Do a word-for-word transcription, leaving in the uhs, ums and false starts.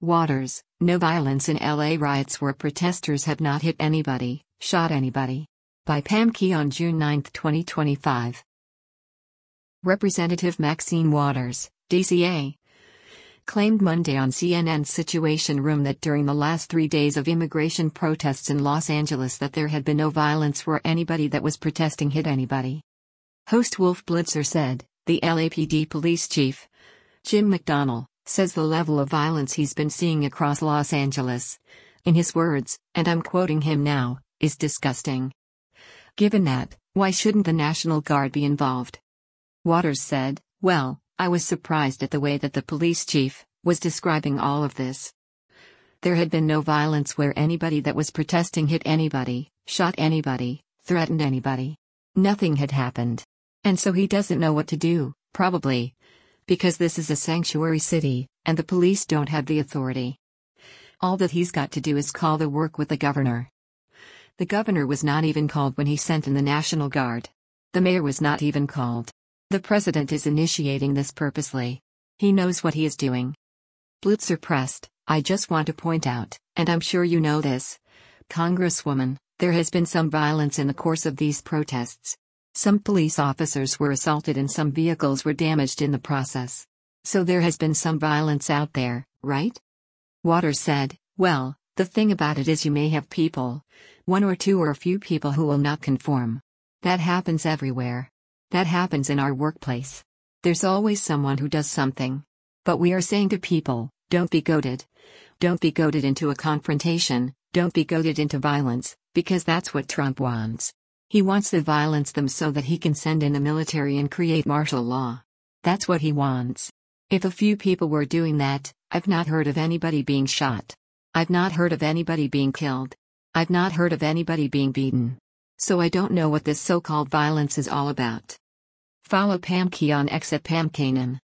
Waters, no violence in L A riots where protesters have not hit anybody, shot anybody. By Pam Key on June ninth twenty twenty-five. Representative Maxine Waters, D C A, claimed Monday on C N N's Situation Room that during the last three days of immigration protests in Los Angeles that there had been no violence where anybody that was protesting hit anybody. Host Wolf Blitzer said, the L A P D police chief, Jim McDonnell, says the level of violence he's been seeing across Los Angeles, in his words, and I'm quoting him now, is disgusting. Given that, why shouldn't the National Guard be involved? Waters said, well, I was surprised at the way that the police chief was describing all of this. There had been no violence where anybody that was protesting hit anybody, shot anybody, threatened anybody. Nothing had happened. And so he doesn't know what to do, probably. Because this is a sanctuary city, and the police don't have the authority. All that he's got to do is call the work with the governor. The governor was not even called when he sent in the National Guard. The mayor was not even called. The president is initiating this purposely. He knows what he is doing. Blitzer pressed, I just want to point out, and I'm sure you know this, Congresswoman, there has been some violence in the course of these protests. Some police officers were assaulted and some vehicles were damaged in the process. So there has been some violence out there, right? Waters said, well, the thing about it is you may have people, one or two or a few people who will not conform. That happens everywhere. That happens in our workplace. There's always someone who does something. But we are saying to people, don't be goaded. Don't be goaded into a confrontation, don't be goaded into violence, because that's what Trump wants. He wants to violence them so that he can send in the military and create martial law. That's what he wants. If a few people were doing that, I've not heard of anybody being shot. I've not heard of anybody being killed. I've not heard of anybody being beaten. So I don't know what this so-called violence is all about. Follow Pam Key on X at Pam Kanan.